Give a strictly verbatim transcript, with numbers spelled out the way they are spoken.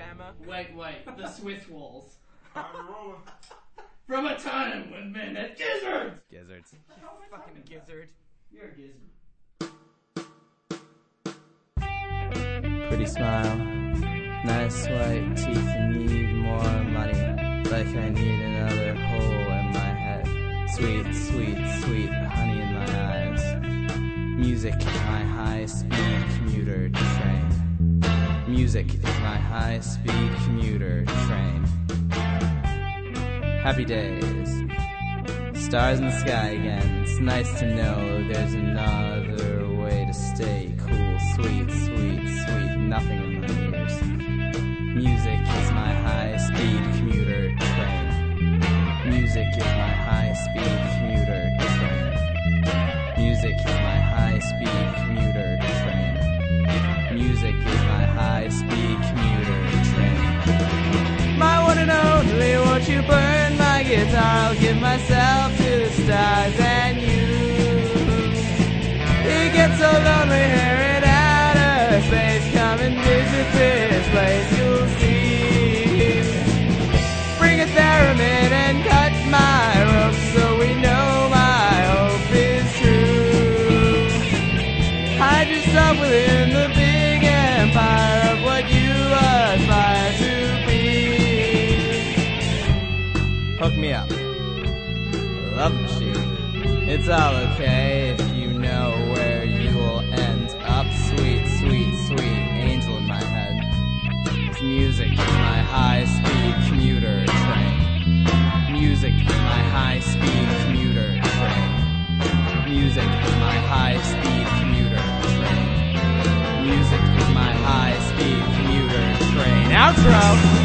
hammer. Wait, wait, the Swiss walls. From a time when men had gizzards! Gizzards. Fucking gizzard. You're a gizzard. Pretty smile, nice white teeth, and need more money. Like I need another hole in my head. Sweet, sweet, sweet honey in my eyes. Music is my high-speed commuter train. Music is my high-speed commuter train. Happy days. Stars in the sky again. It's nice to know there's another way to stay cool. Sweet, sweet, sweet. Nothing in my ears. Music is my high-speed commuter train. Music is my high-speed commuter train. Music is my high-speed commuter train. Music is my high-speed commuter train. My one and only, won't you burn my guitar? I'll give myself to the stars and you. It gets so lonely here in outer space. Come and visit this place, you'll see. Bring a theremin and cut my rope so we know my hope is true. Hide yourself within the big empire of what you aspire to be. Hook me up. Love machine. It's all okay if you know where you will end up. Sweet, sweet, sweet angel in my head. This music is my high-speed commuter train. Music is my high-speed commuter train. Music is my high-speed commuter train. Music is my high-speed commuter train. Outro!